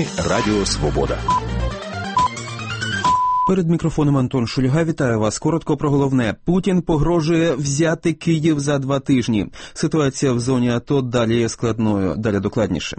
Радіо Свобода. Перед мікрофоном Антон Шульга. Вітаю вас. Коротко про головне. Путін погрожує взяти Київ за 2 тижні. Ситуація в зоні АТО далі є складною. Далі докладніше.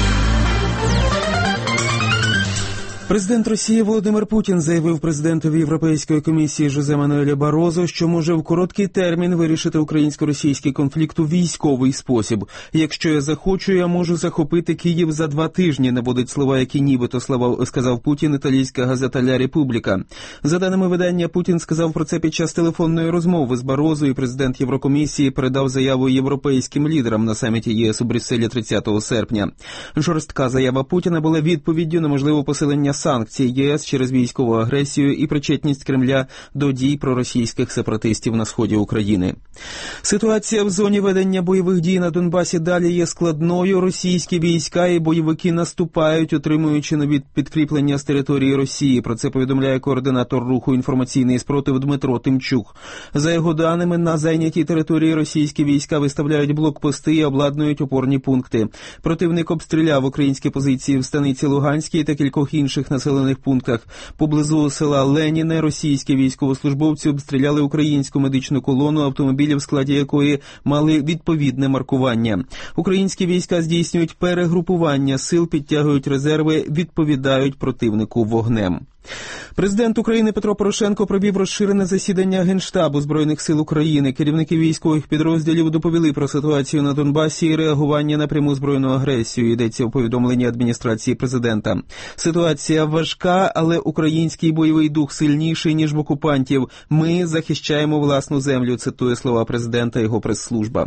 Президент Росії Володимир Путін заявив президентові Європейської комісії Жозе Мануелю Барозу, що може в короткий термін вирішити українсько-російський конфлікт у військовий спосіб. Якщо я захочу, я можу захопити Київ за 2 тижні, наводить слова, які нібито сказав Путін, італійська газета «Ля Републіка». За даними видання, Путін сказав про це під час телефонної розмови з Барозою, і президент Єврокомісії передав заяву європейським лідерам на саміті ЄС у Брюсселі 30 серпня. Жорстка заява Путіна була відповіддю на можливе посилення санкцій ЄС через військову агресію і причетність Кремля до дій проросійських сепаратистів на сході України. Ситуація в зоні ведення бойових дій на Донбасі далі є складною. Російські війська і бойовики наступають, отримуючи нові підкріплення з території Росії. Про це повідомляє координатор руху «Інформаційний спротив» Дмитро Тимчук. За його даними, на зайнятій території російські війська виставляють блокпости і обладнують опорні пункти. Противник обстріляв українські позиції в станиці Луганській та кількох інших населених пунктах. Поблизу села Леніне російські військовослужбовці обстріляли українську медичну колону, автомобілі в складі якої мали відповідне маркування. Українські війська здійснюють перегрупування сил, підтягують резерви, відповідають противнику вогнем. Президент України Петро Порошенко провів розширене засідання Генштабу Збройних сил України. Керівники військових підрозділів доповіли про ситуацію на Донбасі і реагування на пряму збройну агресію, йдеться у повідомленні адміністрації президента. Ситуація важка, але український бойовий дух сильніший, ніж в окупантів. Ми захищаємо власну землю, цитує слова президента його прес-служба.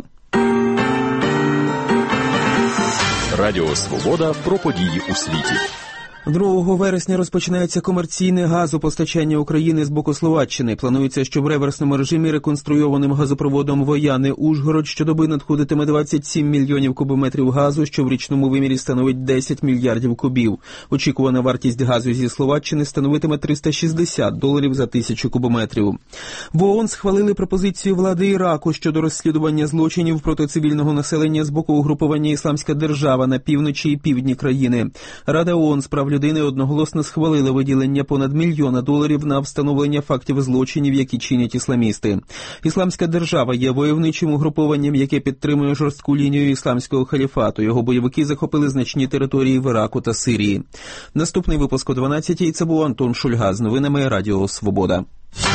Радіо Свобода про події у світі. 2 вересня розпочинається комерційне газопостачання України з боку Словаччини. Планується, що в реверсному режимі реконструйованим газопроводом Вояни-Ужгород щодоби надходитиме 27 мільйонів кубометрів газу, що в річному вимірі становить 10 мільярдів кубів. Очікувана вартість газу зі Словаччини становитиме $360 за 1000 кубометрів. В ООН схвалили пропозицію влади Іраку щодо розслідування злочинів проти цивільного населення з боку угрупування «Ісламська держава» на півночі і півдні країни. Рада ООН з прав людини одноголосно схвалила виділення понад $1 мільйона на встановлення фактів злочинів, які чинять ісламісти. «Ісламська держава» є войовничим угрупованням, яке підтримує жорстку лінію ісламського халіфату. Його бойовики захопили значні території в Іраку та Сирії. Наступний випуск о 12-й. Це був Антон Шульга з новинами Радіо Свобода.